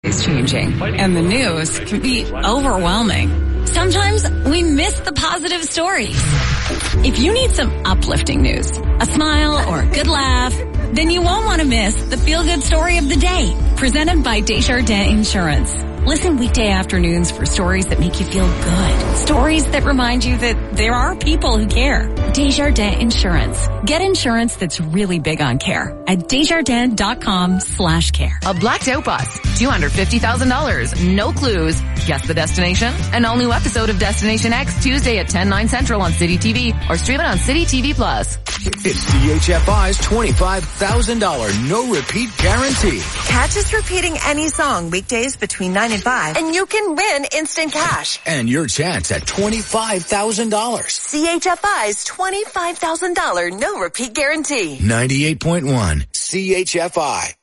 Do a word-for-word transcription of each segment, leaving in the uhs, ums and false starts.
is changing, and the news can be overwhelming. Sometimes we miss the positive stories. If you need some uplifting news, a smile or a good laugh, then you won't want to miss the feel-good story of the day, presented by Desjardins Insurance. Listen weekday afternoons for stories that make you feel good. Stories that remind you that there are people who care. Desjardins Insurance. Get insurance that's really big on care at desjardins.com slash care. A blacked out bus. two hundred fifty thousand dollars. No clues. Guess the destination? An all-new episode of Destination X Tuesday at ten, nine central on City T V or stream it on City T V Plus. It's C H F I's twenty-five thousand dollars no-repeat guarantee. Catch us repeating any song weekdays between nine and five, and you can win instant cash. And your chance at twenty-five thousand dollars. C H F I's twenty-five thousand dollars no-repeat guarantee. ninety-eight point one C H F I.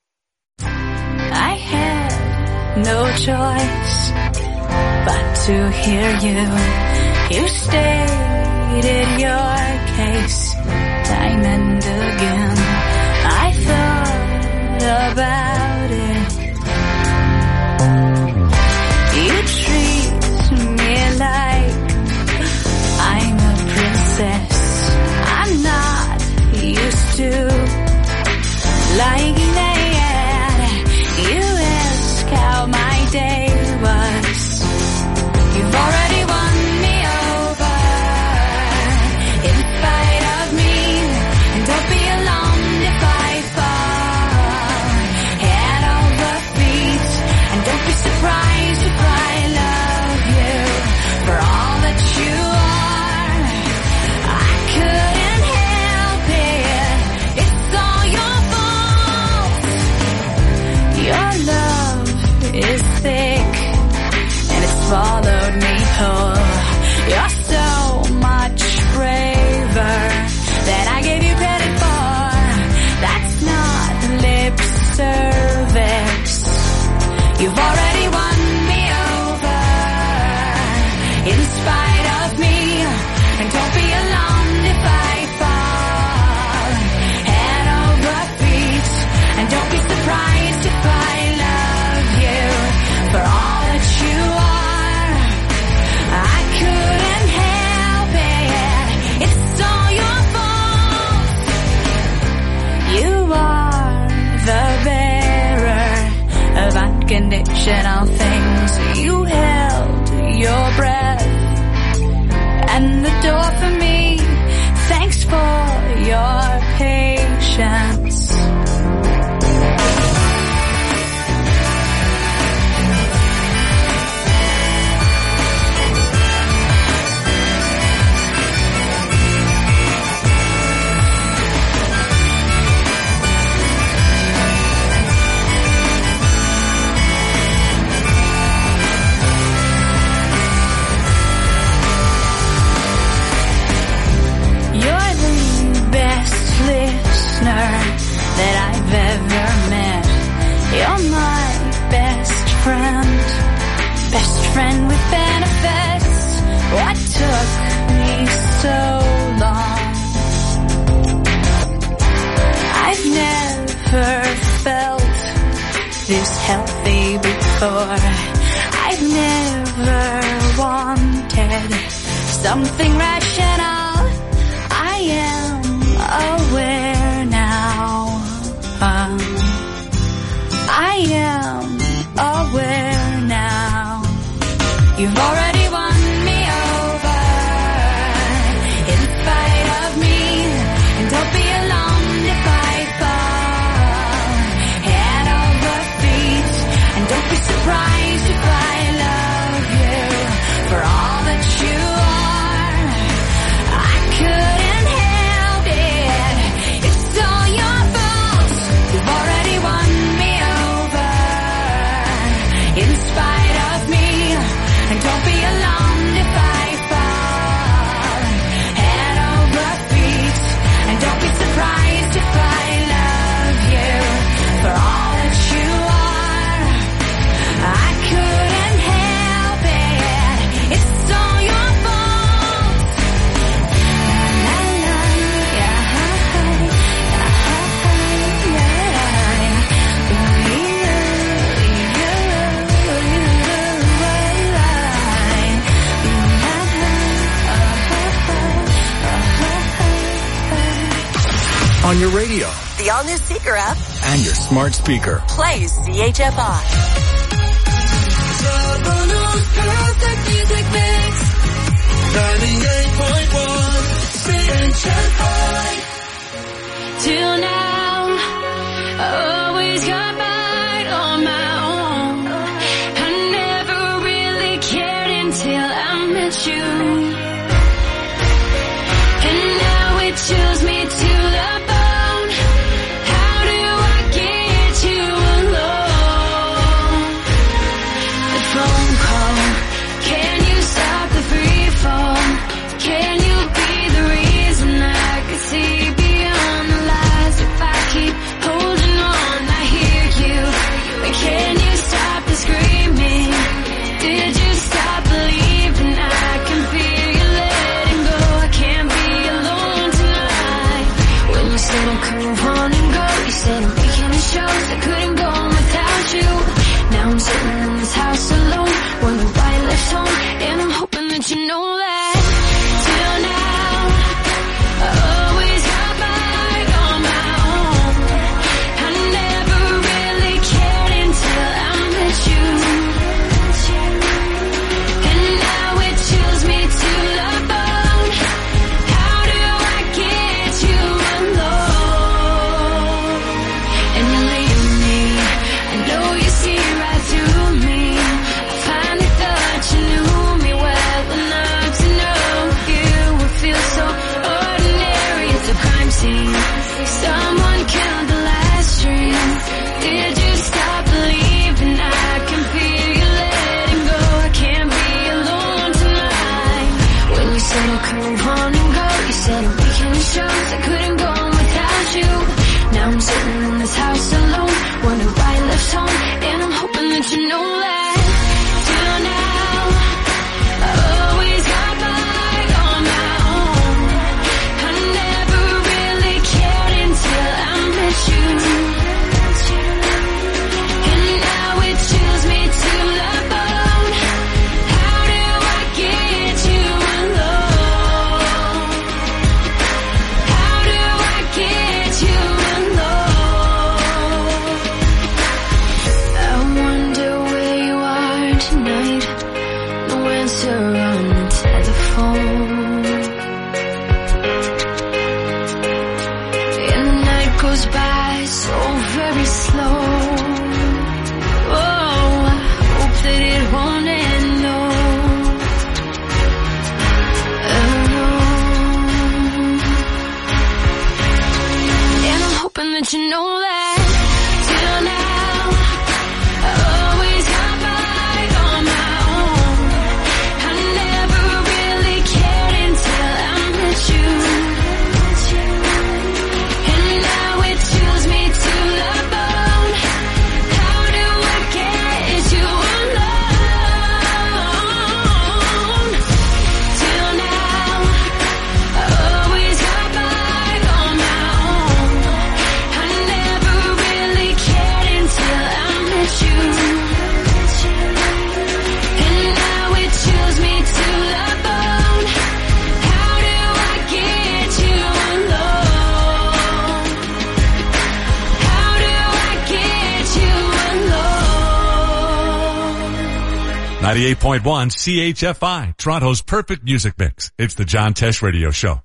I had no choice but to hear you. You stated your case time and again. I thought about it. You treat me like I'm a princess. I'm not used to lying there. You ask how my day was. You've already won me over in spite of me. And don't be alarmed if I fall head over feet. And don't be surprised if I love you for all that you are. I couldn't help it. It's all your fault. Your love is thick and it's followed me whole. You're so much braver than I gave you credit for. That's not lip service. You've already won me over in spite of me. And don't be alarmed if I fall head over feet. And don't be surprised if I love you for all that you are. I couldn't help it. It's all your fault. You are the bearer of unconditional things. You held your breath and the door for me. Thanks for your patience. That I've ever met. You're my best friend, best friend with benefits. What took me so long? I've never felt this healthy before. I've never wanted something rational. I am aware now. Um, I am aware now. You've already won me over in spite of me. And don't be alarmed if I fall head over feet. And don't be surprised if I love you for all that you are. I couldn't help it. It's all your fault. You've already won me over in spite of me. And don't be alarmed on your radio, the all-new Seeker app, and your smart speaker. Play C H F I. Toronto's perfect music mix. ninety-eight point one C H F I. Till now, I always got by on my own. I never really cared until I met you. And now it chills me to the bone. How do I get you alone? The phone call, can you stop the free fall? Can you be the reason I could see beyond the lies? If I keep holding on, I hear you. But can you stop the screaming? Did you stop believing? I can feel you letting go. I can't be alone tonight. When you said I couldn't run and go, you said I'm making the shows. I couldn't go without you. Now I'm sitting in this house alone, wondering why I left home. And I'm hoping that you know that. Till now, I always got by on my own. I never really cared until I met you. And now it chills me to the bone. How do I get you alone? And you're leaving me. I know you see right through me. I finally thought you knew me well enough to know you would feel so ordinary at the crime scene. Someone killed the last dream. Did you stop believing? I can feel you letting go. I can't be alone tonight. When you said I couldn't run and go, you said I'm making the shows. I couldn't go without you. Now I'm sitting in this house alone, wondering why I left home. And I'm hoping that you know that. Till now, I always got by on my own. I never really cared until I met you. And now it chills me to the bone. How do I get you alone? How do I get you alone? I wonder where you are tonight. No answer on the telephone. And the night goes by so very slow. Oh, I hope that it won't end, no. Oh. And I'm hoping that you know that. Till now, I always got by on my own. I never really cared until I met you. And now it chills me to the bone. How do I get you alone? Till now, I always got by on my own. I never really cared until I met you. And now it chills me to the bone. How do I get you alone? How do I get you alone? ninety-eight point one C H F I, Toronto's perfect music mix. It's the John Tesh Radio Show.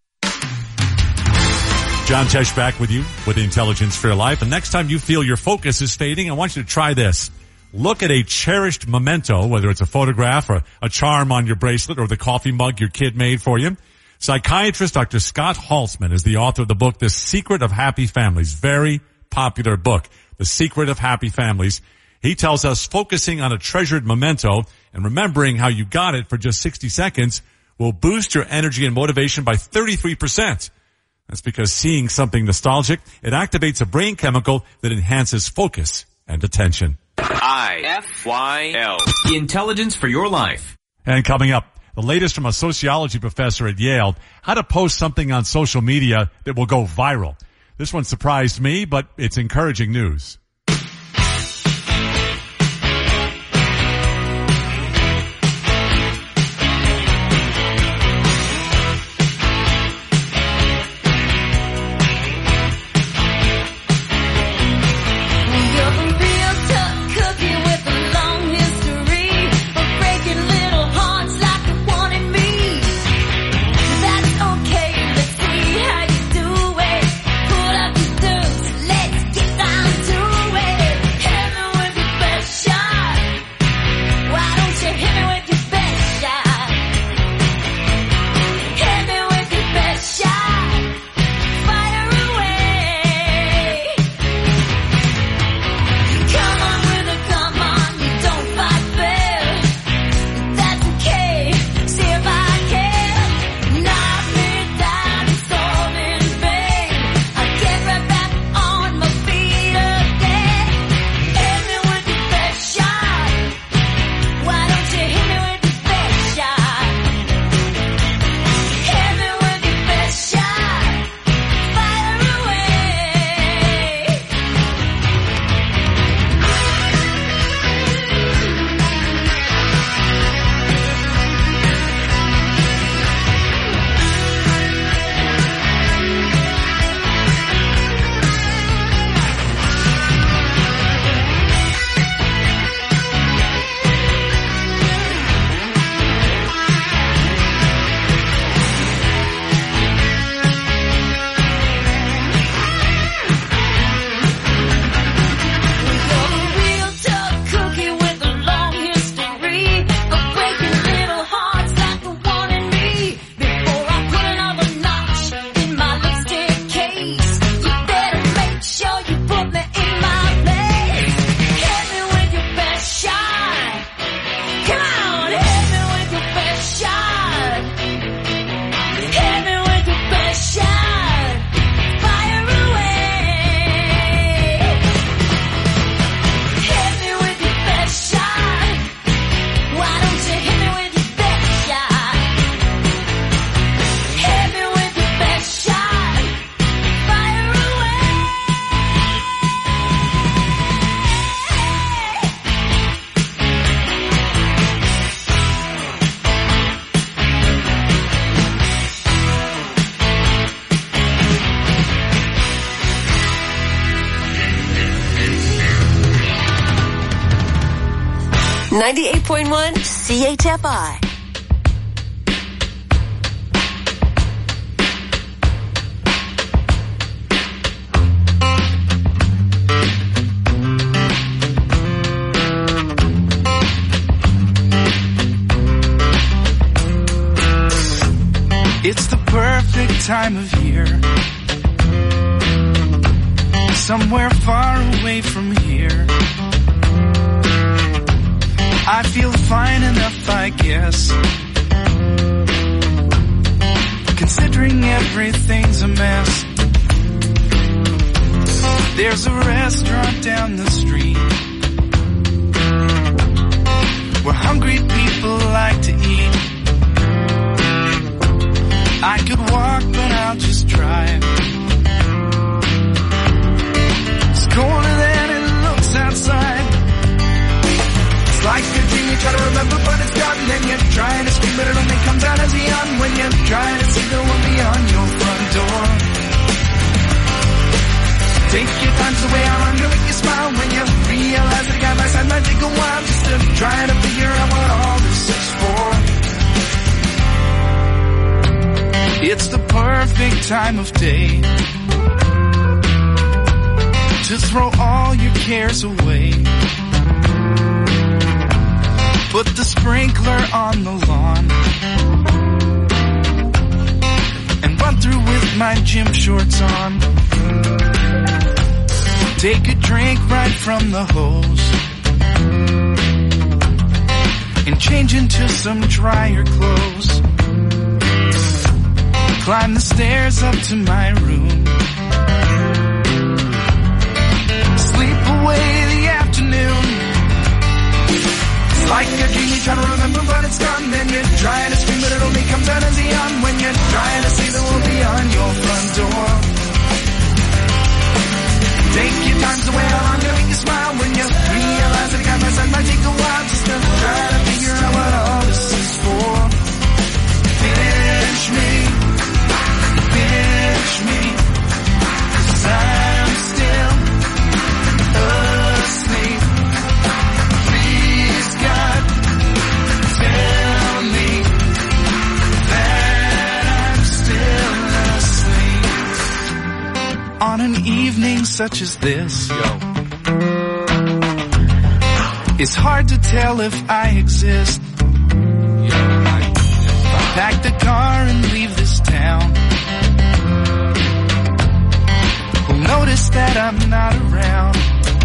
John Tesh back with you with Intelligence for Your Life. And next time you feel your focus is fading, I want you to try this. Look at a cherished memento, whether it's a photograph or a charm on your bracelet or the coffee mug your kid made for you. Psychiatrist Doctor Scott Halsman is the author of the book, The Secret of Happy Families. Very popular book, The Secret of Happy Families. He tells us focusing on a treasured memento and remembering how you got it for just sixty seconds will boost your energy and motivation by thirty-three percent. That's because seeing something nostalgic, it activates a brain chemical that enhances focus and attention. I F Y L. Intelligence for Your Life. And coming up, the latest from a sociology professor at Yale, how to post something on social media that will go viral. This one surprised me, but it's encouraging news. ninety-eight point one C H F I. It's the perfect time of year, somewhere far away from here. I feel fine enough, I guess, considering everything's a mess. There's a restaurant down the street where hungry people like to eat. I could walk, but I'll just drive. It's colder than it looks outside. It's like a dream you try to remember, but it's gone. Then you're trying to scream, but it only comes out as a yawn when you're trying to see the one beyond your front door. Take your time, the way I'm gonna make you smile when you realize that the guy by side might take a while just to try to figure out what all this is for. It's the perfect time of day to throw all your cares away. Put the sprinkler on the lawn and run through with my gym shorts on. Take a drink right from the hose and change into some drier clothes. Climb the stairs up to my room. Sleep away the afternoon. It's like a dream you try to remember, but it's gone. Then you're trying to scream, but it only comes out as a yawn when you're trying to see the world beyond your front door. Take your time, the way I'm gonna make you smile when you realize that the guy by side might take a while just to try to figure out what all this is for. Finish me. Finish me, 'cause I'm still asleep. Please, God, tell me that I'm still asleep. On an evening such as this, yo, it's hard to tell if I exist. Pack the car and leave this town. Notice that I'm not around.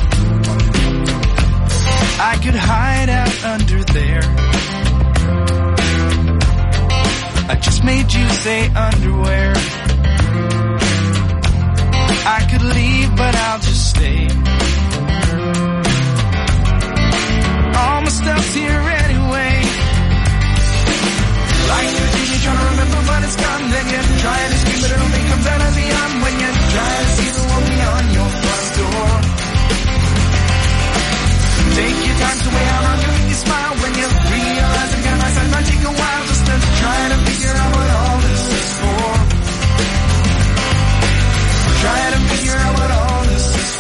I could hide out under there. I just made you say underwear. I could leave, but I'll just stay. All my stuff's here anyway. Like you're thinking, trying to remember, but it's gone. Then you're trying to scream, but it only comes out as a yawn when you're trying to see the one beyond your front door. Take your time to way out, I'm gonna make you smile when you realize the guy by side might take a while just to try to figure out what all this is for. Try to figure out what all this is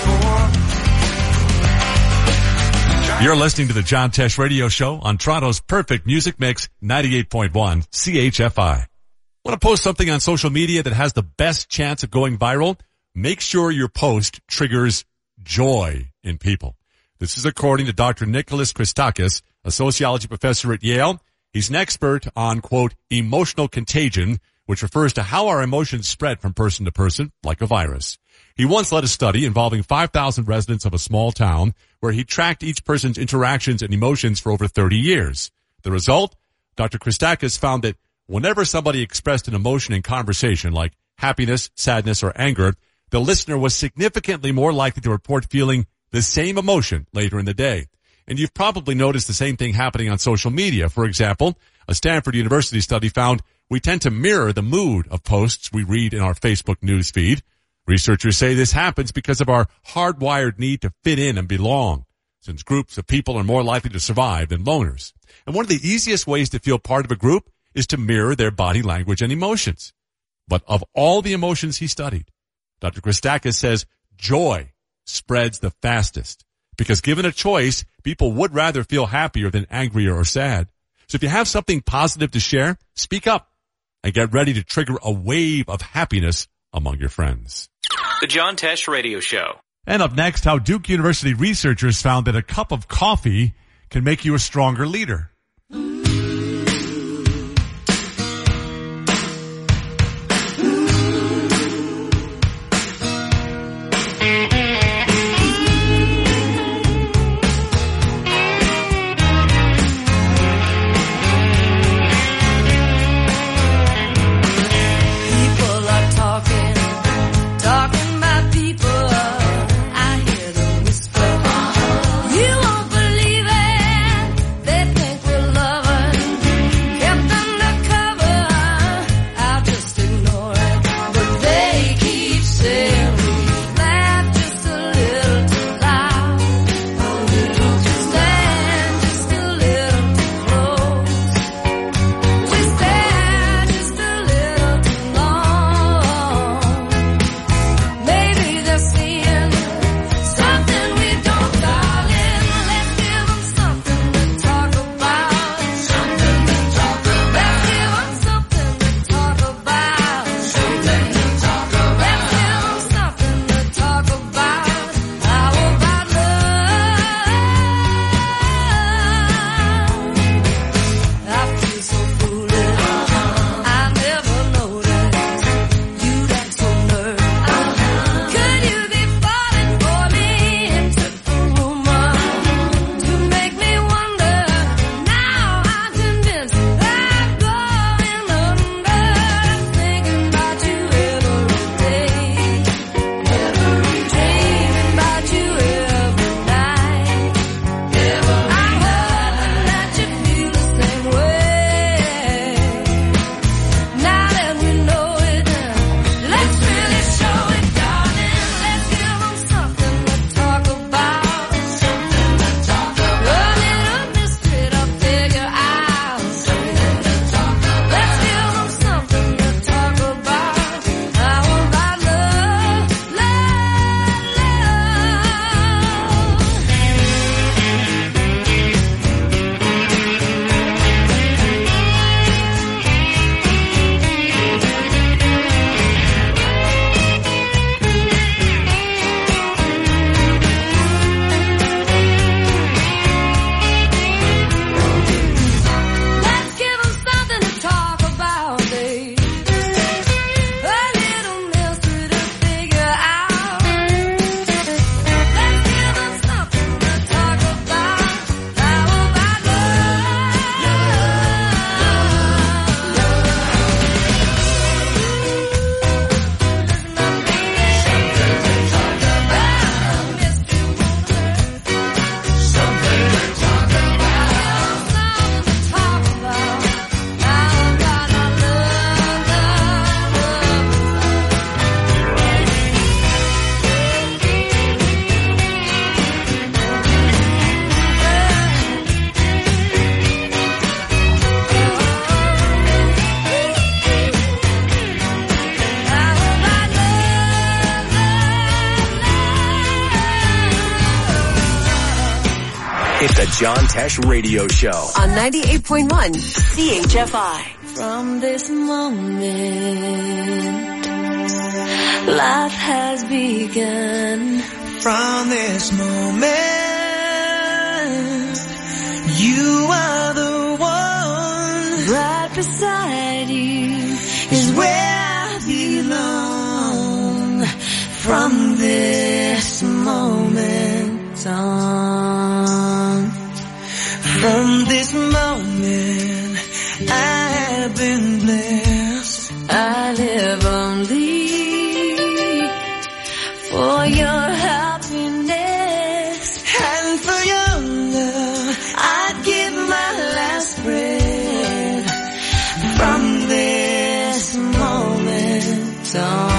for. You're listening to the John Tesh Radio Show on Toronto's Perfect Music Mix, ninety-eight point one C H F I. Want to post something on social media that has the best chance of going viral? Make sure your post triggers joy in people. This is according to Doctor Nicholas Christakis, a sociology professor at Yale. He's an expert on, quote, emotional contagion, which refers to how our emotions spread from person to person, like a virus. He once led a study involving five thousand residents of a small town where he tracked each person's interactions and emotions for over thirty years. The result? Doctor Christakis found that whenever somebody expressed an emotion in conversation, like happiness, sadness, or anger, the listener was significantly more likely to report feeling the same emotion later in the day. And you've probably noticed the same thing happening on social media. For example, a Stanford University study found we tend to mirror the mood of posts we read in our Facebook news feed. Researchers say this happens because of our hardwired need to fit in and belong, since groups of people are more likely to survive than loners. And one of the easiest ways to feel part of a group is to mirror their body language and emotions. But of all the emotions he studied, Doctor Christakis says joy spreads the fastest. Because given a choice, people would rather feel happier than angrier or sad. So if you have something positive to share, speak up and get ready to trigger a wave of happiness among your friends. The John Tesh Radio Show. And up next, how Duke University researchers found that a cup of coffee can make you a stronger leader. It's the John Tesh Radio Show on ninety-eight point one C H F I. From this moment, life has begun. From this moment, you are the one. Right beside you is where I belong. From this moment on, from this moment, I've been blessed. I live only for your happiness and for your love. I'd give my last breath. From this moment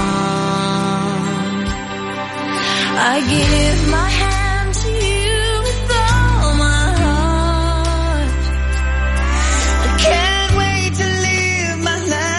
on, I give my hand to you with all my heart. I can't wait to live my life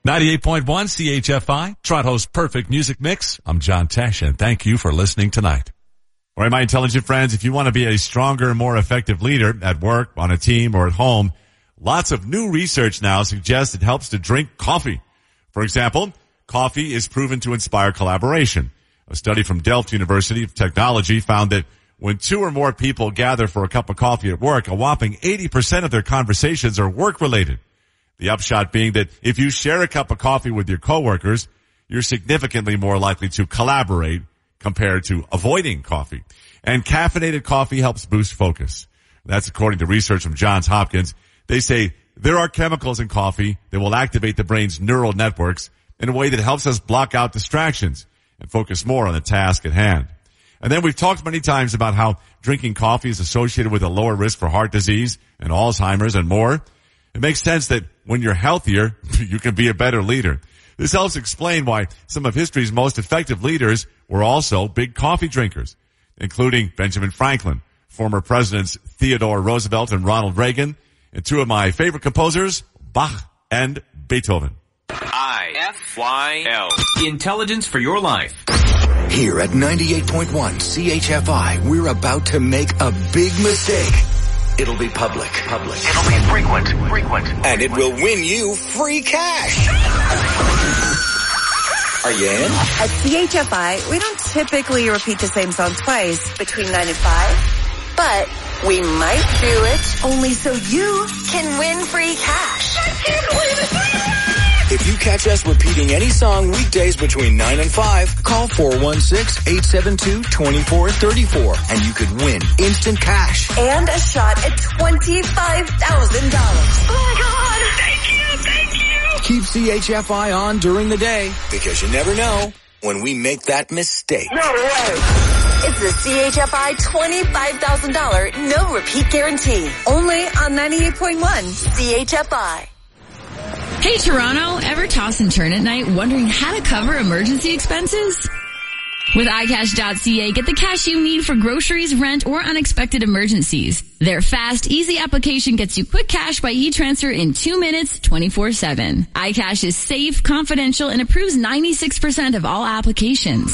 ninety-eight point one C H F I, Toronto's perfect music mix. I'm John Tesh, and thank you for listening tonight. All right, my intelligent friends, if you want to be a stronger, more effective leader at work, on a team, or at home, lots of new research now suggests it helps to drink coffee. For example, coffee is proven to inspire collaboration. A study from Delft University of Technology found that when two or more people gather for a cup of coffee at work, a whopping eighty percent of their conversations are work-related. The upshot being that if you share a cup of coffee with your coworkers, you're significantly more likely to collaborate compared to avoiding coffee. And caffeinated coffee helps boost focus. That's according to research from Johns Hopkins. They say there are chemicals in coffee that will activate the brain's neural networks in a way that helps us block out distractions and focus more on the task at hand. And then we've talked many times about how drinking coffee is associated with a lower risk for heart disease and Alzheimer's and more. It makes sense that when you're healthier, you can be a better leader. This helps explain why some of history's most effective leaders were also big coffee drinkers, including Benjamin Franklin, former presidents Theodore Roosevelt and Ronald Reagan, and two of my favorite composers, Bach and Beethoven. I F Y L. Intelligence for your life. Here at ninety-eight point one C H F I, we're about to make a big mistake. It'll be public. Public. It'll be frequent. Frequent. And it will win you free cash. Are you in? At C H F I, we don't typically repeat the same song twice between nine and five, but we might do it only so you can win free cash. I can't believe it. If you catch us repeating any song weekdays between nine and five, call four one six, eight seven two, two four three four and you could win instant cash. And a shot at twenty-five thousand dollars. Oh my God. Thank you. Thank you. Keep C H F I on during the day because you never know when we make that mistake. No way. It's the C H F I twenty-five thousand dollars no repeat guarantee. Only on ninety-eight point one C H F I. Hey Toronto, ever toss and turn at night wondering how to cover emergency expenses? With i cash dot c a, get the cash you need for groceries, rent, or unexpected emergencies. Their fast, easy application gets you quick cash by e-transfer in two minutes, twenty-four seven. iCash is safe, confidential, and approves ninety-six percent of all applications.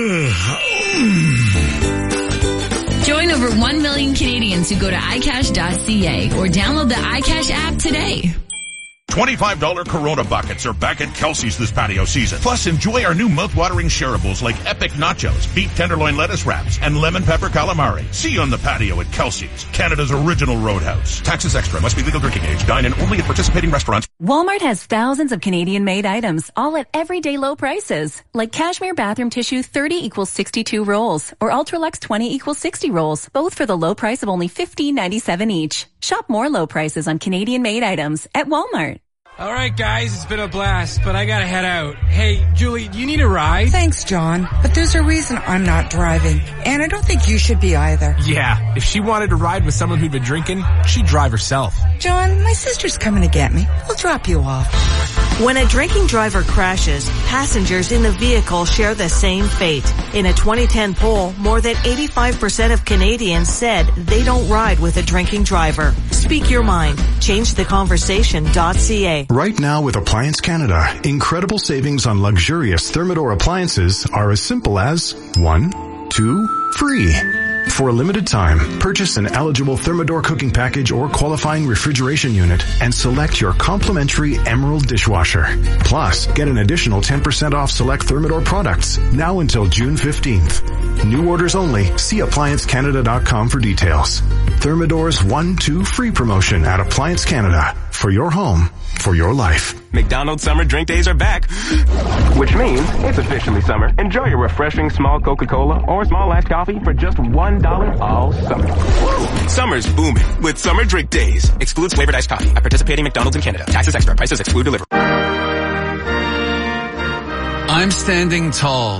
Join over one million Canadians who go to i cash dot c a or download the iCash app today. twenty-five dollars Corona buckets are back at Kelsey's this patio season. Plus, enjoy our new mouth-watering shareables like Epic Nachos, Beef Tenderloin Lettuce Wraps, and Lemon Pepper Calamari. See you on the patio at Kelsey's, Canada's original roadhouse. Taxes extra. Must be legal drinking age. Dine in only at participating restaurants. Walmart has thousands of Canadian-made items, all at everyday low prices. Like Cashmere Bathroom Tissue thirty equals sixty-two rolls, or Ultralux twenty equals sixty rolls, both for the low price of only fifteen ninety-seven each. Shop more low prices on Canadian-made items at Walmart. All right, guys, it's been a blast, but I gotta head out. Hey, Julie, do you need a ride? Thanks, John, but there's a reason I'm not driving, and I don't think you should be either. Yeah, if she wanted to ride with someone who'd been drinking, she'd drive herself. John, my sister's coming to get me. We'll drop you off. When a drinking driver crashes, passengers in the vehicle share the same fate. In a twenty ten poll, more than eighty-five percent of Canadians said they don't ride with a drinking driver. Speak your mind. Change the conversation dot c a. Right now with Appliance Canada, incredible savings on luxurious Thermador appliances are as simple as one, two, free. For a limited time, purchase an eligible Thermador cooking package or qualifying refrigeration unit and select your complimentary Emerald dishwasher. Plus, get an additional ten percent off select Thermador products now until June fifteenth. New orders only. See appliance canada dot com for details. Thermador's one two free promotion at Appliance Canada. For your home, for your life. McDonald's summer drink days are back, which means it's officially summer. Enjoy a refreshing small Coca-Cola or small iced coffee for just one dollar all summer. Summer's booming with summer drink days. Excludes flavored iced coffee at participating McDonald's in Canada. Taxes extra. Prices exclude delivery. I'm standing tall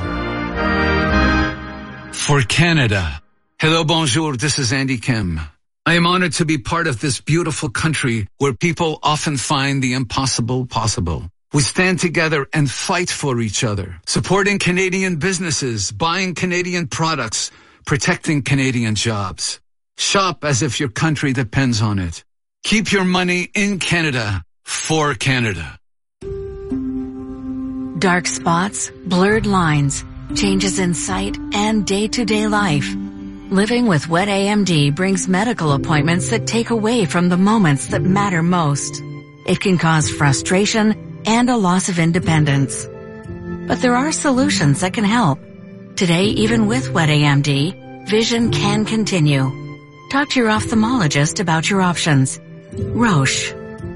for Canada. Hello, bonjour. This is Andy Kim. I am honored to be part of this beautiful country where people often find the impossible possible. We stand together and fight for each other, supporting Canadian businesses, buying Canadian products, protecting Canadian jobs. Shop as if your country depends on it. Keep your money in Canada for Canada. Dark spots, blurred lines, changes in sight, and day-to-day life. Living with wet A M D brings medical appointments that take away from the moments that matter most. It can cause frustration and a loss of independence. But there are solutions that can help. Today, even with wet A M D, vision can continue. Talk to your ophthalmologist about your options. Roche.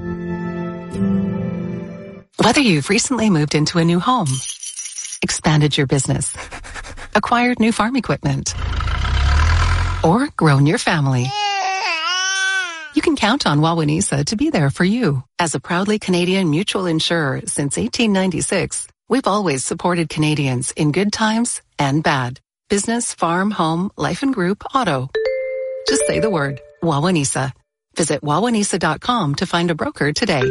Whether you've recently moved into a new home, expanded your business, acquired new farm equipment, or grown your family, you can count on Wawanesa to be there for you. As a proudly Canadian mutual insurer since eighteen ninety-six, we've always supported Canadians in good times and bad. Business, farm, home, life and group, auto. Just say the word, Wawanesa. Visit wawanesa dot com to find a broker today.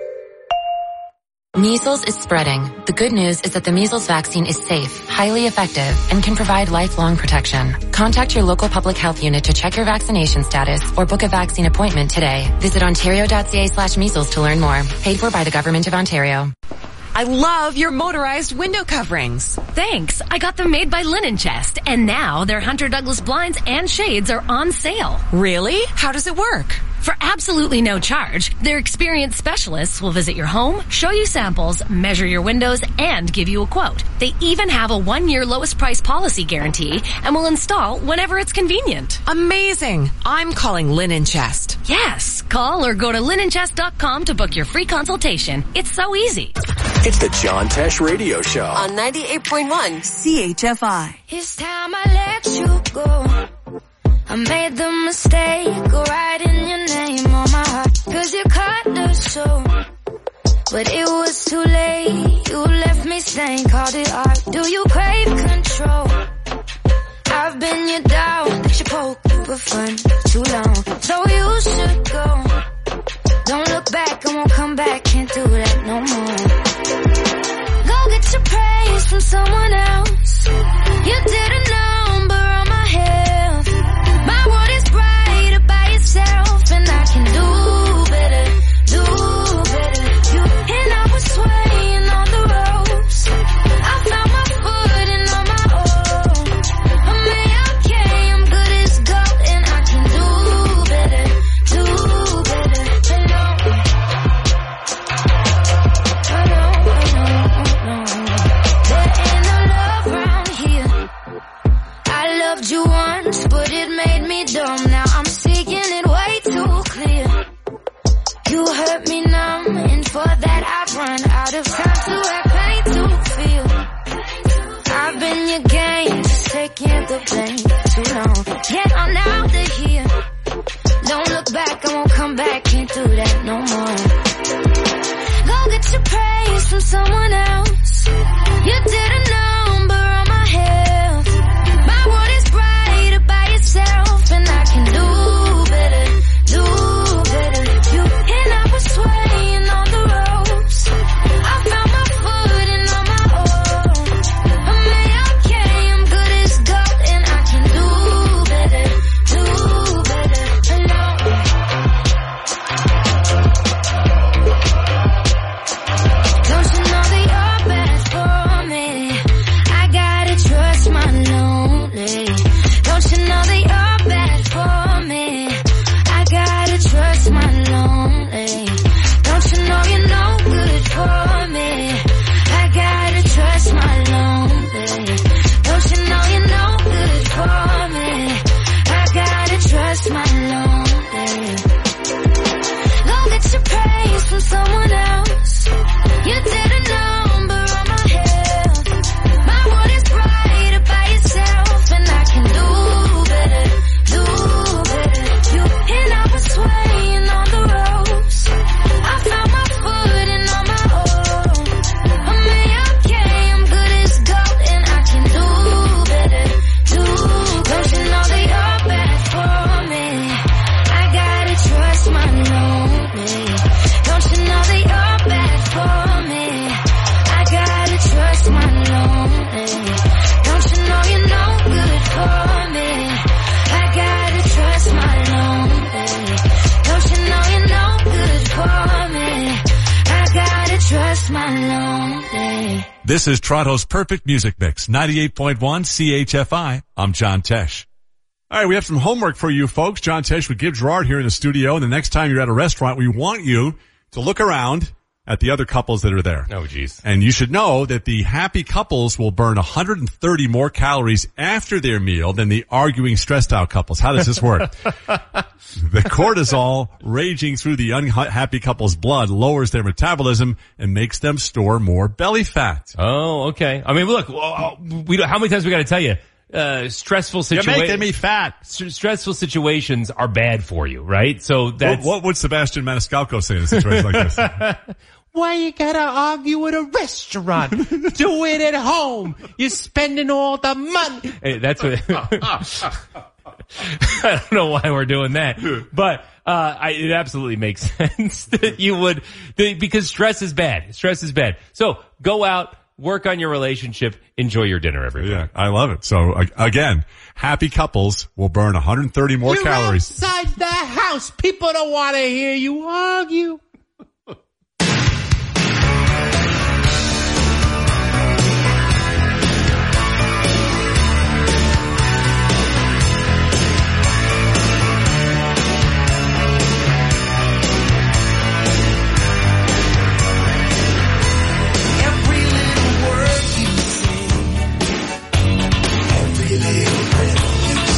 Measles is spreading. The good news is that the measles vaccine is safe, highly effective, and can provide lifelong protection. Contact your local public health unit to check your vaccination status or book a vaccine appointment today. Visit ontario.ca slash measles to learn more. Paid for by the Government of Ontario. I love your motorized window coverings. Thanks. I got them made by Linen Chest, and now their Hunter Douglas blinds and shades are on sale. Really? How does it work? For absolutely no charge, their experienced specialists will visit your home, show you samples, measure your windows, and give you a quote. They even have a one-year lowest price policy guarantee and will install whenever it's convenient. Amazing. I'm calling Linen Chest. Yes. Call or go to linen chest dot com to book your free consultation. It's so easy. It's the John Tesh Radio Show on ninety-eight point one C H F I. It's time I let you go. I made the mistake of writing your name on my heart, cause you cut the show. But it was too late, you left me stained, called it art. Do you crave control? I've been your dog, that you poke for fun too long. So you should go. Don't look back, I won't come back, can't do that no more. Go get your praise from someone else. You did a number on my health. My world is brighter by itself, and I can do better, do better. You and I was swaying on the ropes. I found my footing on my own. I'm A-okay, I'm good as gold, and I can do better, do better. Hello. Hello, hello, hello. There ain't no love around here. I loved you once, but it made me dumb. Now I'm seeing it way too clear. You hurt me numb, and for that I've run out of time to have pain to feel. I've been your game, just taking the blame too long. Get on out of here. Don't look back, I won't come back, can't do that no more. Go get your praise from someone else. You did a number on my health. My world is brighter by itself, and I can do better, do better. You and I were swaying on the ropes. I found my foot This is Toronto's Perfect Music Mix, ninety-eight point one C H F I. I'm John Tesh. All right, we have some homework for you folks. John Tesh with Gibbs Gerard here in the studio. And the next time you're at a restaurant, we want you to look around at the other couples that are there. Oh, geez. And you should know that the happy couples will burn one hundred thirty more calories after their meal than the arguing, stressed out couples. How does this work? The cortisol raging through the unhappy couple's blood lowers their metabolism and makes them store more belly fat. Oh, okay. I mean, look, we don't, how many times we got to tell you? Uh, stressful situations. You're making me fat. S- stressful situations are bad for you, right? So that's... What, what would Sebastian Maniscalco say in a situation like this? Why you gotta argue at a restaurant? Do it at home. You're spending all the money. Hey, that's what... I don't know why we're doing that, but uh I, it absolutely makes sense that you would, that, because stress is bad. Stress is bad. So go out, work on your relationship, enjoy your dinner, everybody. Yeah, I love it. So again, happy couples will burn one hundred thirty more You're calories. Outside the house, people don't want to hear you argue.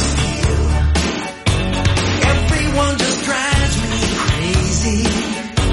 Everyone just drives me crazy.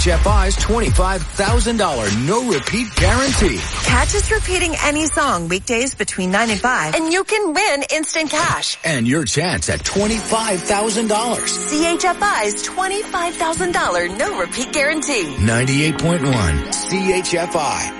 H F I's twenty-five thousand dollars no-repeat guarantee. Catch us repeating any song weekdays between nine and five, and you can win instant cash. And your chance at twenty-five thousand dollars. C H F I's twenty-five thousand dollars no-repeat guarantee. ninety-eight point one C H F I.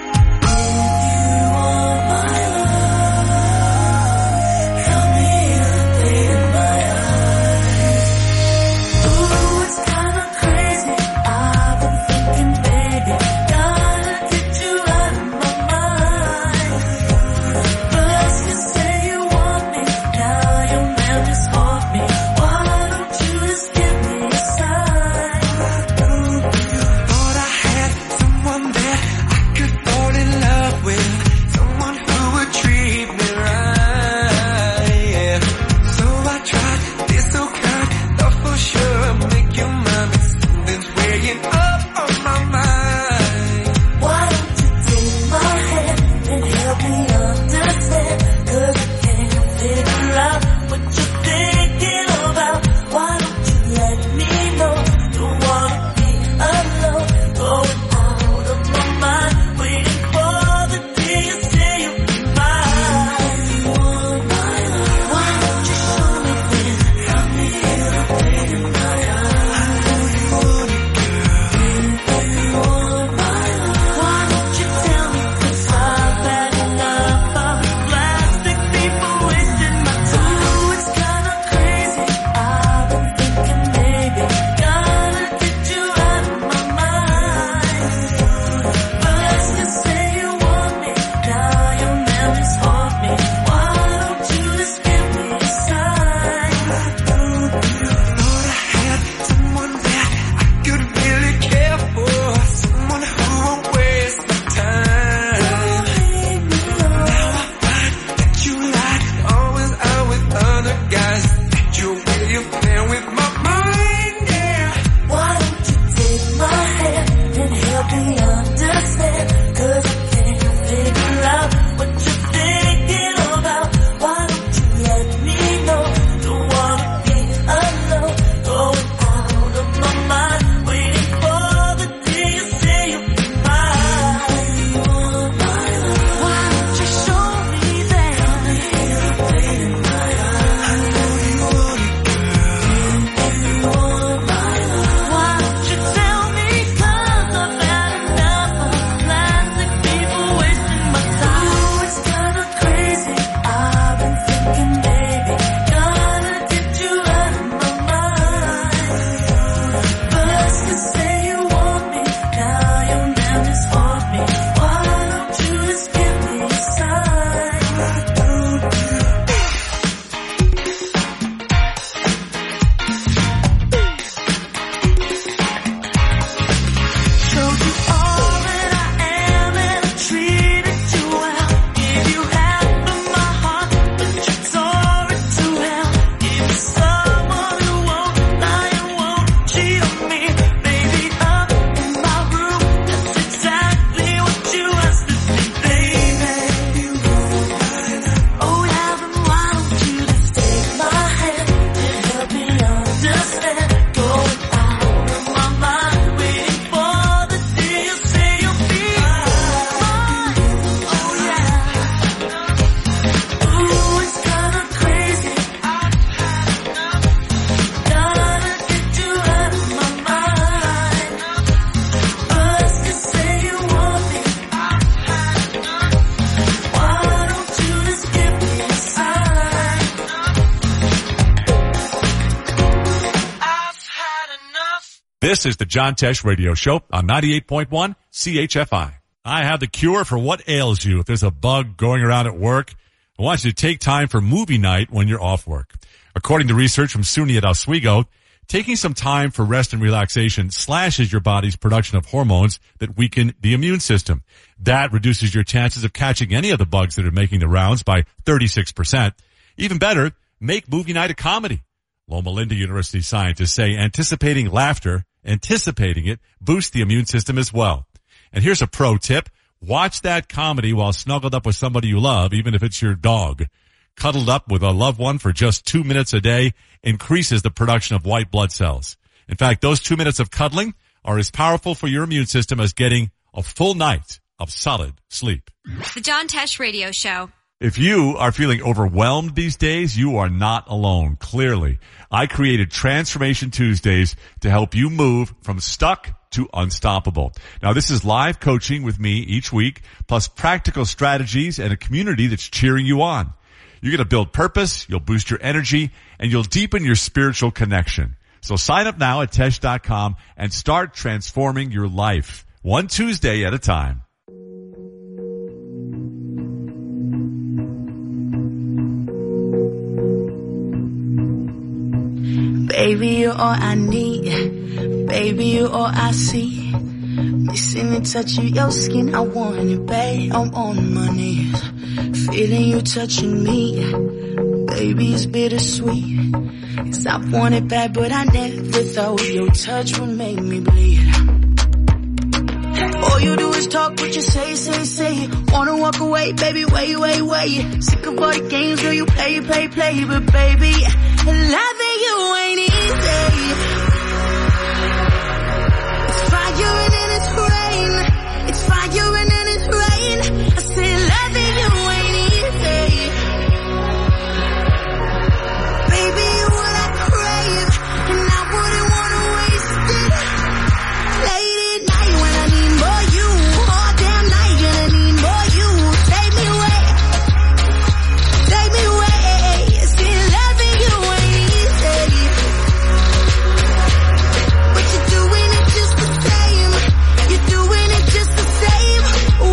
This is the John Tesh Radio Show on ninety-eight point one C H F I. I have the cure for what ails you. If there's a bug going around at work, I want you to take time for movie night when you're off work. According to research from SUNY at Oswego, taking some time for rest and relaxation slashes your body's production of hormones that weaken the immune system. That reduces your chances of catching any of the bugs that are making the rounds by thirty-six percent. Even better, make movie night a comedy. Loma Linda University scientists say anticipating laughter, anticipating it, boosts the immune system as well. And here's a pro tip. Watch that comedy while snuggled up with somebody you love, even if it's your dog. Cuddled up with a loved one for just two minutes a day increases the production of white blood cells. In fact, those two minutes of cuddling are as powerful for your immune system as getting a full night of solid sleep. The John Tesh Radio Show. If you are feeling overwhelmed these days, you are not alone, clearly. I created Transformation Tuesdays to help you move from stuck to unstoppable. Now, this is live coaching with me each week, plus practical strategies and a community that's cheering you on. You're going to build purpose, you'll boost your energy, and you'll deepen your spiritual connection. So sign up now at Tesh dot com and start transforming your life, one Tuesday at a time. Baby, you're all I need. Baby, you're all I see. Missing the touch of your skin, I want it, babe. I'm on my knees, feeling you touching me. Baby, it's bittersweet, 'cause I want it bad, but I never thought your touch would make me bleed. All you do is talk what you say, say, say. Wanna walk away, baby, wait, wait, wait. Sick of all the games, girl, you play, play, play. But baby, loving you ain't easy. It's fire and then it's rain. It's fire and then it's rain. I said loving you ain't easy. Baby, you're what I crave, and I wouldn't wanna waste it. Late at night when I need more you, all damn night gonna need more you. Take me away, take me away. Still loving you ain't easy, but you're doing it just the same. You're doing it just the same.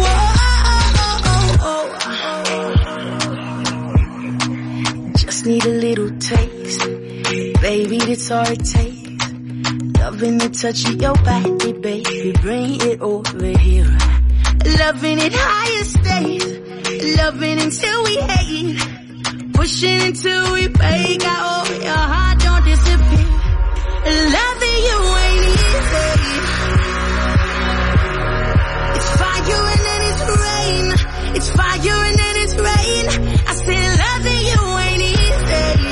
Whoa, just need a little taste, baby, that's all it takes. Loving the touch of your body, baby, bring it over here. Loving it higher stays, loving until we hate, pushing until we break. I hope your heart don't disappear. Loving you ain't easy. It's fire and then it's rain. It's fire and then it's rain. I said loving you ain't easy.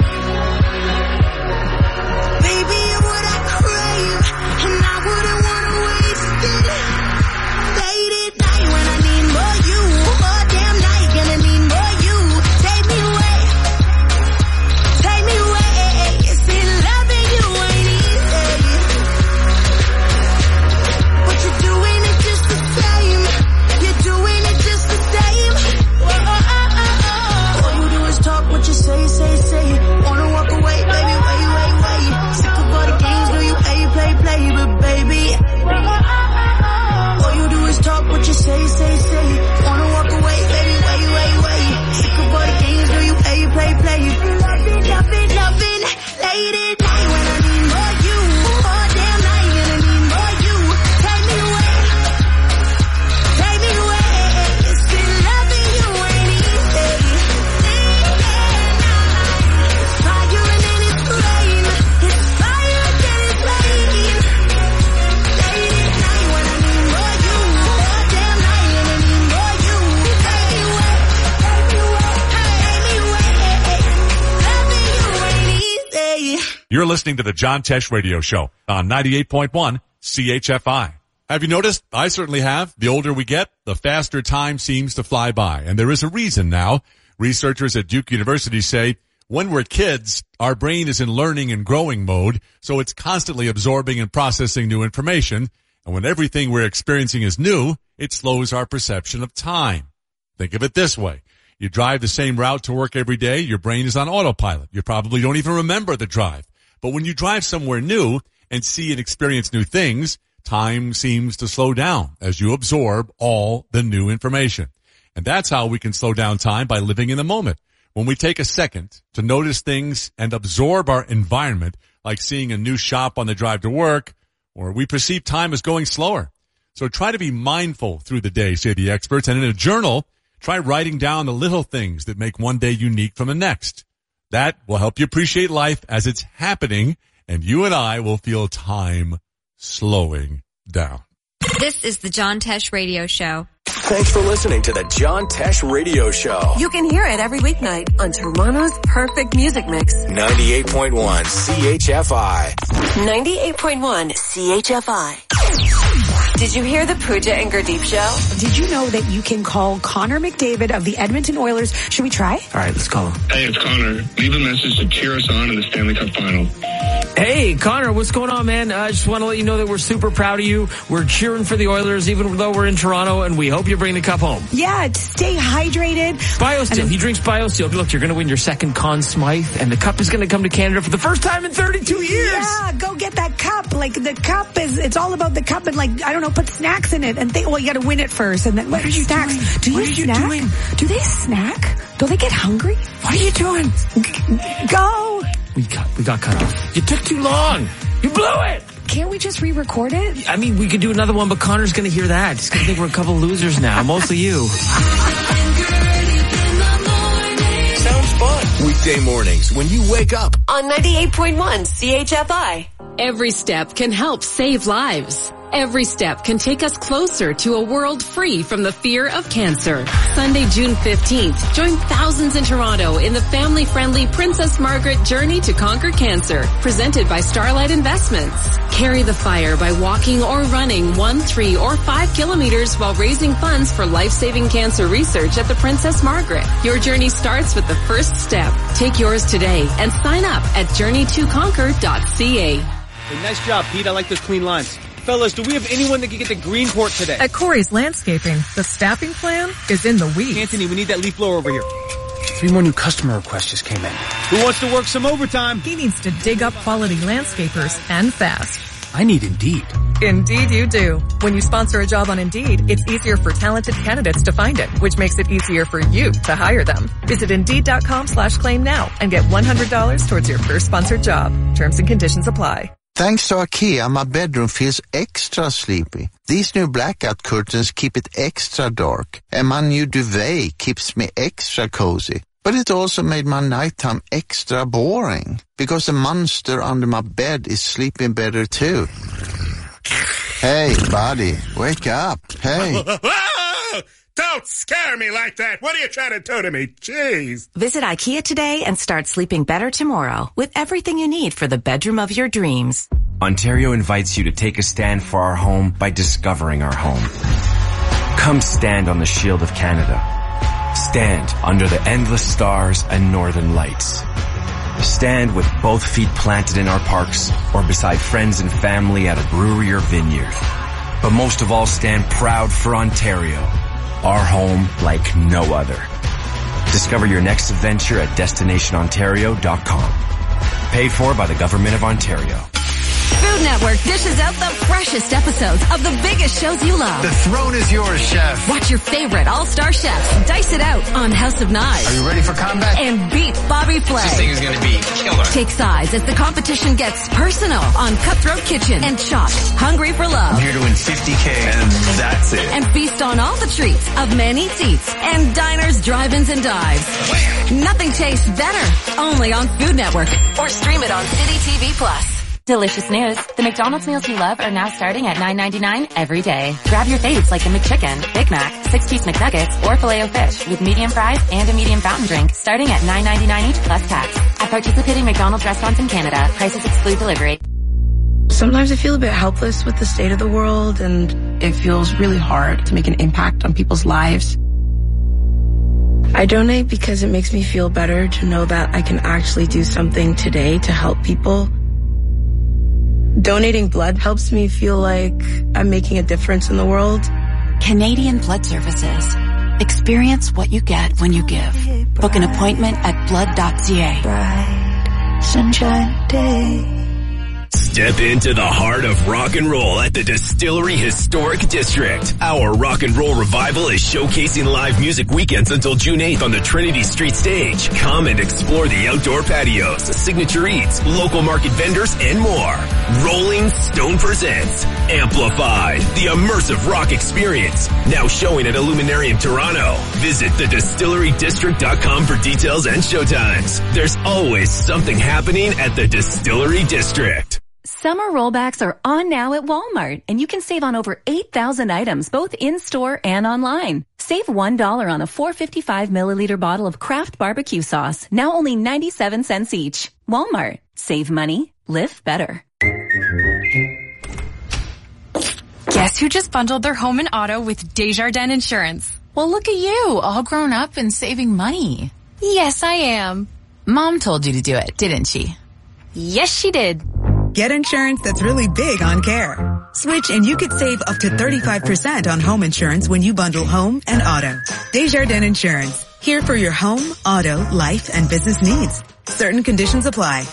Baby, you're what I crave, and I wouldn't wanna waste it. Late at night when I need more you, all damn night gonna need more you. Take me away, take me away. See, loving you ain't easy, but you're doing it just the same. You're doing it just the same. Whoa, oh, oh, oh, oh. All you do is talk what you say, say, say. Wanna walk away, baby, wait, wait, wait. Sick of all the games, do you play, play, play, but baby, all you do is talk what you say, say, say. Wanna walk away, baby, wait, wait, wait. Sick of all the games, do you play, play, play. Loving, loving, loving. Late at night when I need more you, all damn night gonna need more you. Take me away, take me away. Still loving you ain't easy. It's fire and then it's rain. It's fire and then it's rain. Late at night when I need more you, all damn night gonna need more you. Take me away, take me away, take me away. Loving you ain't easy. You're listening to the John Tesh Radio Show on ninety-eight point one C H F I. Have you noticed? I certainly have. The older we get, the faster time seems to fly by. And there is a reason now. Researchers at Duke University say when we're kids, our brain is in learning and growing mode, so it's constantly absorbing and processing new information. And when everything we're experiencing is new, it slows our perception of time. Think of it this way. You drive the same route to work every day, your brain is on autopilot. You probably don't even remember the drive. But when you drive somewhere new and see and experience new things, time seems to slow down as you absorb all the new information. And that's how we can slow down time, by living in the moment. When we take a second to notice things and absorb our environment, like seeing a new shop on the drive to work, or we perceive time as going slower. So try to be mindful through the day, say the experts, and in a journal, try writing down the little things that make one day unique from the next. That will help you appreciate life as it's happening, and you and I will feel time slowing down. This is the John Tesh Radio Show. Thanks for listening to the John Tesh Radio Show. You can hear it every weeknight on Toronto's Perfect Music Mix. ninety-eight point one C H F I. ninety-eight point one C H F I. Did you hear the Pooja and Gurdeep show? Did you know that you can call Connor McDavid of the Edmonton Oilers? Should we try? All right, let's call him. Hey, it's Connor. Leave a message to cheer us on in the Stanley Cup Final. Hey, Connor, what's going on, man? I just want to let you know that we're super proud of you. We're cheering for the Oilers, even though we're in Toronto, and we hope you bring the cup home. Yeah, stay hydrated. BioSteel. Then, he drinks BioSteel. Look, you're going to win your second Conn Smythe, and the cup is going to come to Canada for the first time in thirty-two years. Yeah, go get that cup. Like, the cup is, it's all about the cup and, like, I don't know, put snacks in it. And they, well, you got to win it first. And then, what, what are you snacks? Doing? Do what you are snack? You doing? Do they snack? Do they get hungry? What are you doing? G- go. We got, we got cut off. You took too long. You blew it. Can't we just re-record it? I mean, we could do another one, but Connor's going to hear that. He's going to think we're a couple losers now. Mostly you. Sounds fun. Weekday mornings when you wake up. On ninety-eight point one C H F I. Every step can help save lives. Every step can take us closer to a world free from the fear of cancer. Sunday, June fifteenth, join thousands in Toronto in the family-friendly Princess Margaret Journey to Conquer Cancer, presented by Starlight Investments. Carry the fire by walking or running one, three, or five kilometers while raising funds for life-saving cancer research at the Princess Margaret. Your journey starts with the first step. Take yours today and sign up at journey to conquer dot c a. Hey, nice job, Pete. I like those clean lines. Fellas, do we have anyone that can get to Greenport today? At Corey's Landscaping, the staffing plan is in the weeds. Anthony, we need that leaf blower over here. Three more new customer requests just came in. Who wants to work some overtime? He needs to dig up quality landscapers and fast. I need Indeed. Indeed you do. When you sponsor a job on Indeed, it's easier for talented candidates to find it, which makes it easier for you to hire them. Visit Indeed.com slash claim now and get one hundred dollars towards your first sponsored job. Terms and conditions apply. Thanks to IKEA, my bedroom feels extra sleepy. These new blackout curtains keep it extra dark, and my new duvet keeps me extra cozy. But it also made my nighttime extra boring, because the monster under my bed is sleeping better too. Hey, buddy, wake up. Hey. Don't scare me like that. What are you trying to do to me? Jeez. Visit IKEA today and start sleeping better tomorrow with everything you need for the bedroom of your dreams. Ontario invites you to take a stand for our home by discovering our home. Come stand on the shield of Canada. Stand under the endless stars and northern lights. Stand with both feet planted in our parks or beside friends and family at a brewery or vineyard. But most of all, stand proud for Ontario. Our home like no other. Discover your next adventure at destination ontario dot com. Paid for by the Government of Ontario. Food Network dishes out the freshest episodes of the biggest shows you love. The throne is yours, chef. Watch your favorite all-star chefs dice it out on House of Knives. Are you ready for combat? And beat Bobby Flay. This thing is going to be killer. Take sides as the competition gets personal on Cutthroat Kitchen and Chopped, Hungry for Love. I'm here to win fifty K and that's it. And feast on all the treats of Man Eats Eats and Diners, Drive-Ins, and Dives. Wham. Nothing tastes better. Only on Food Network. Or stream it on City T V Plus. Delicious news. The McDonald's meals you love are now starting at nine ninety-nine every day. Grab your faves like the McChicken, Big Mac, six-piece McNuggets, or Filet-O-Fish with medium fries and a medium fountain drink starting at nine ninety-nine each plus tax. At participating McDonald's restaurants in Canada, prices exclude delivery. Sometimes I feel a bit helpless with the state of the world, and it feels really hard to make an impact on people's lives. I donate because it makes me feel better to know that I can actually do something today to help people. Donating blood helps me feel like I'm making a difference in the world. Canadian Blood Services. Experience what you get when you give. Book an appointment at blood dot c a. Bright sunshine day. Step into the heart of rock and roll at the Distillery Historic District. Our rock and roll revival is showcasing live music weekends until June eighth on the Trinity Street stage. Come and explore the outdoor patios, signature eats, local market vendors, and more. Rolling Stone presents Amplified, the immersive rock experience. Now showing at Illuminarium Toronto. Visit the distillery district dot com for details and showtimes. There's always something happening at the Distillery District. Summer rollbacks are on now at Walmart, and you can save on over eight thousand items, both in-store and online. Save one dollar on a four hundred fifty-five milliliter bottle of Kraft barbecue sauce, now only ninety-seven cents each. Walmart. Save money. Live better. Guess who just bundled their home and auto with Desjardins Insurance? Well, look at you, all grown up and saving money. Yes, I am. Mom told you to do it, didn't she? Yes, she did. Get insurance that's really big on care. Switch and you could save up to thirty-five percent on home insurance when you bundle home and auto. Desjardins Insurance. Here for your home, auto, life, and business needs. Certain conditions apply.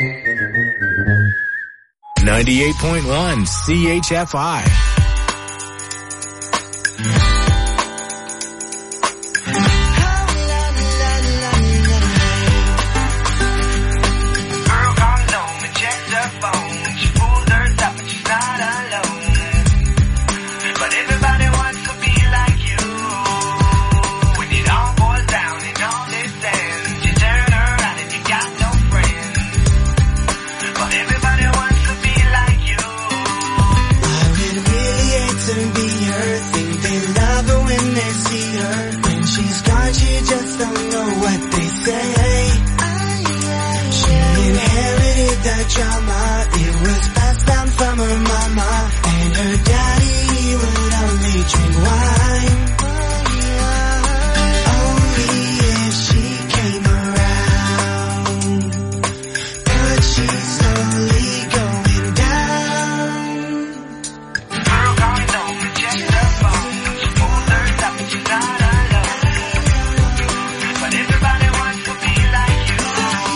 ninety-eight point one C H F I. Drama. It was passed down from her mama, and her daddy would only drink wine. Only if she came around could she slowly going down. Girl, calling, don't reject the phone. She pulled her up and she's not alone. But everybody wants to be like you.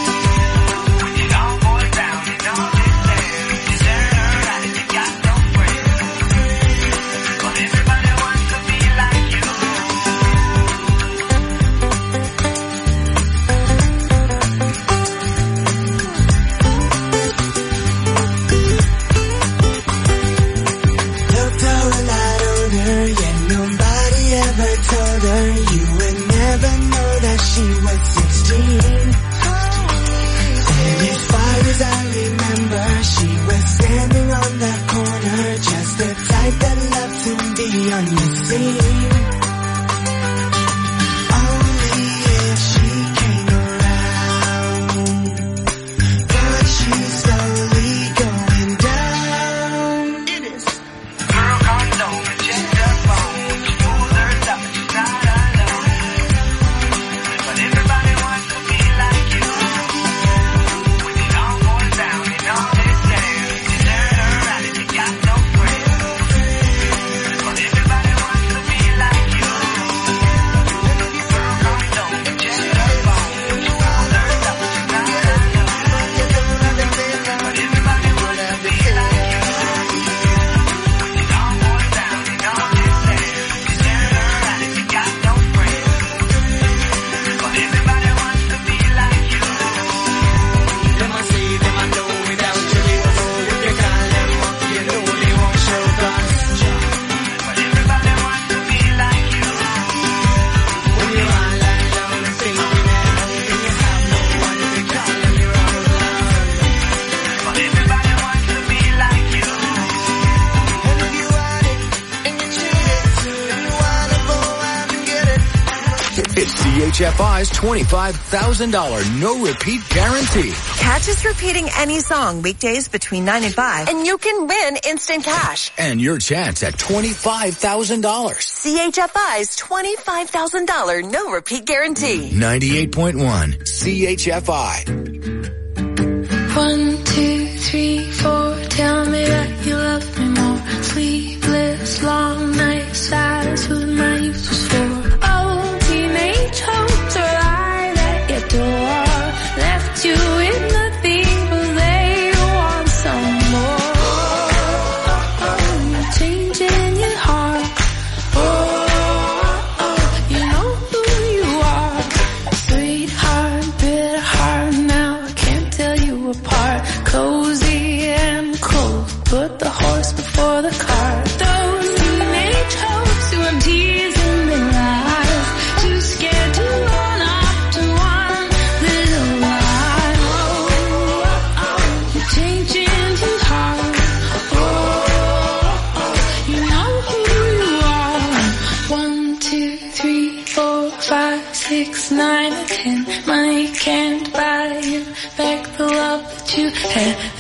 C H F I's twenty-five thousand dollars no-repeat guarantee. Catch us repeating any song weekdays between nine and five, and you can win instant cash. And your chance at twenty-five thousand dollars. C H F I's twenty-five thousand dollars no-repeat guarantee. ninety-eight point one C H F I. One, two, three, four, tell me that you love me more. Sleepless, long nights, that's what my youth was for. Oh, teenage hopes are alive at your door. Left you with nothing, but they want some more. Oh, oh, you're changing your heart. Oh, oh, you know who you are. Sweetheart, bitter heart, now I can't tell you apart. Cozy and cold, but was nine or ten. Money can't buy you back the love that you had